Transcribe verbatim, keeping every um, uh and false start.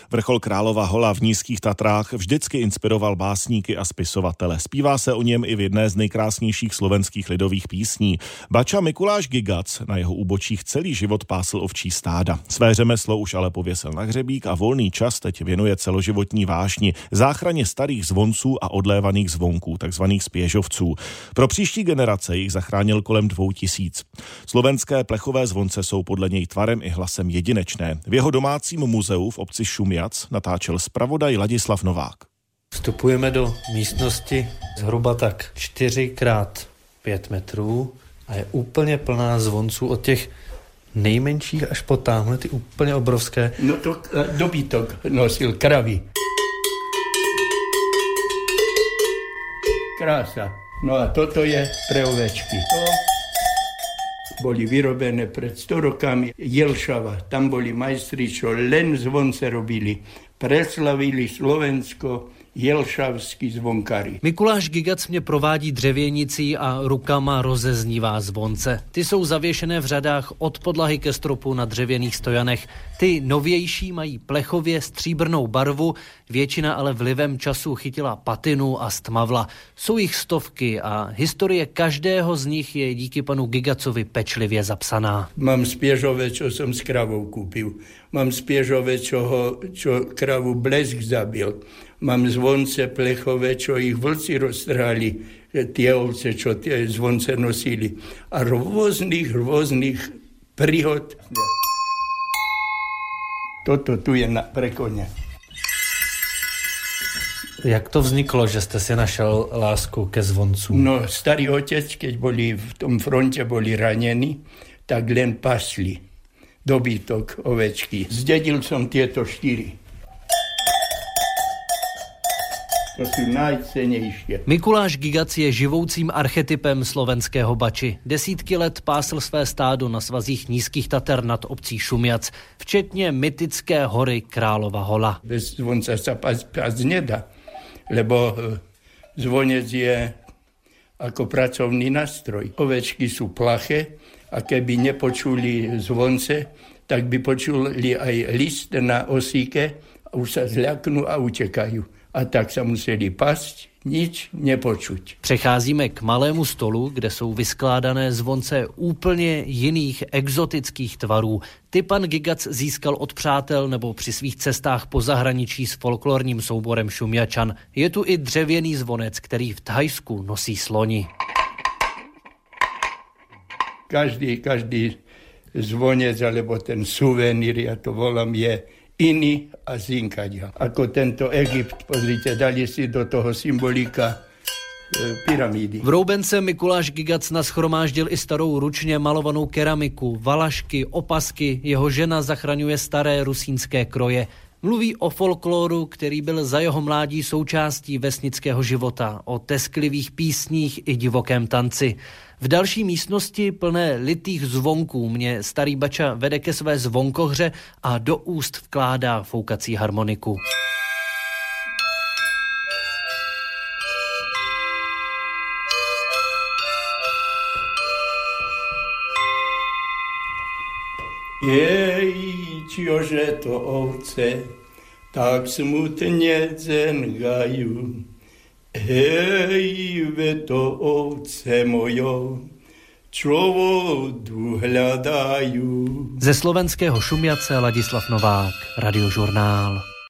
Vrchol Králova Hola v Nízkých Tatrách vždycky inspiroval básníky a spisovatele. Zpívá se o něm i v jedné z nejkrásnějších slovenských lidových písní. Bača Mikuláš Gigac na jeho úbočích celý život pásl ovčí stáda. Své řemeslo už ale pověsil na hřebík a volný čas teď věnuje celoživotní vášni záchraně starých zvonců a odlévaných zvonků, takzvaných spěžovců. Pro příští generace jich zachránil kolem dvou tisíc. Slovenské plechové zvonce jsou podle něj tvarem i hlasem jedinečné. V jeho domácím muzeu v obci Šumjac natáčel zpravodaj Ladislav Novák. Vstupujeme do místnosti zhruba tak čtyři krát pět metrů a je úplně plná zvonců od těch nejmenších až po támhle ty úplně obrovské. No to dobytok nosil kravy. Krása. No a toto je pre ovečky. To boli vyrobené pred sto rokami. Jelšava, tam boli majstri, čo len zvonce robili. Preslavili Slovensko jelšavský zvonkári. Mikuláš Gigac mě provádí dřevěnicí a rukama rozeznívá zvonce. Ty jsou zavěšené v řadách od podlahy ke stropu na dřevěných stojanech. Ty novější mají plechově stříbrnou barvu, většina ale vlivem času chytila patinu a stmavla. Jsou jich stovky a historie každého z nich je díky panu Gigacovi pečlivě zapsaná. Mám spiežové, čo som s kravou kúpil. Mám spiežové, čo, ho, čo kravu blesk zabil. Mám zvonce plechové, čo ich vlci roztrhali, tie ovce, čo tie zvonce nosili. A rôznych, rôznych príhod. Toto tu je na, pre koně. Jak to vzniklo, že jste si našel lásku ke zvoncům? No, starý otec, keď boli v tom fronte boli ranení, tak len pasli dobytok, ovečky. Zdedil som tieto štyri. To sú najcenejšie. Mikuláš Gigac je živoucím archetypem slovenského bači. Desítky let pásl své stádo na svazích Nízkých Tater nad obcí Šumjac, včetně mytické hory Králova Hola. Bez zvonca sa pásť nedá, lebo zvonec je ako pracovný nástroj. Ovečky sú plaché a keby nepočuli zvonce, tak by počuli aj list na osíke a už sa zľaknú a utekajú. A tak se museli past, nič nepočuť. Přecházíme k malému stolu, kde jsou vyskládané zvonce úplně jiných exotických tvarů. Ty pan Gigac získal od přátel nebo při svých cestách po zahraničí s folklorním souborem Šumjačan. Je tu i dřevěný zvonec, který v Thajsku nosí sloni. Každý, každý zvonec, alebo ten suvenír, ja to volám, je iný a zinkadia. Ako tento Egypt, pozrite, dali si do toho symbolika e, pyramídy. V Roubence Mikuláš Gigac nashromáždil i starou ručně malovanou keramiku, valašky, opasky, jeho žena zachraňuje staré rusínské kroje. Mluví o folkloru, který byl za jeho mládí součástí vesnického života, o tesklivých písních i divokém tanci. V další místnosti plné litých zvonků mě starý bača vede ke své zvonkohře a do úst vkládá foukací harmoniku. Jej, čože to ovce tak smutně dzengajú. Hej, ve to ovce mojo, čo vodu hľadajú. Ze slovenského Šumjace Ladislav Novák, Radiožurnál.